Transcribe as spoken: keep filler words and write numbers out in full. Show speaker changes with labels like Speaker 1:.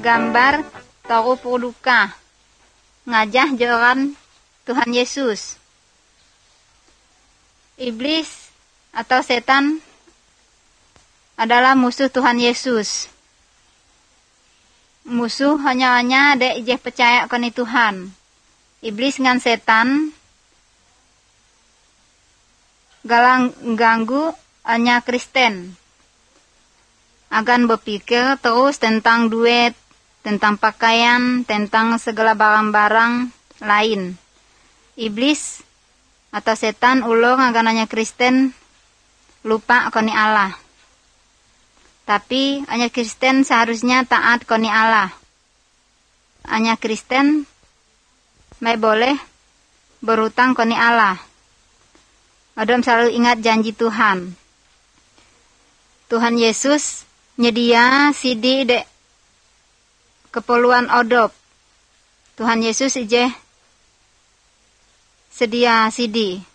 Speaker 1: gambar toru produka ngajah joran Tuhan Yesus. Iblis atau setan adalah musuh Tuhan Yesus. Musuh hanya-hanya dek je percaya koni Tuhan. Iblis ngan setan galang ganggu hanya Kristen. Agan berpikir terus tentang duit, tentang pakaian, tentang segala barang-barang lain. Iblis atau setan ulung agan hanya Kristen lupa koni Allah. Tapi hanya Kristen seharusnya taat koni Allah. Hanya Kristen mai boleh berutang koni Allah. Adom selalu ingat janji Tuhan. Tuhan Yesus nyedia sidi dek keperluan odop. Tuhan Yesus ije sedia sidi.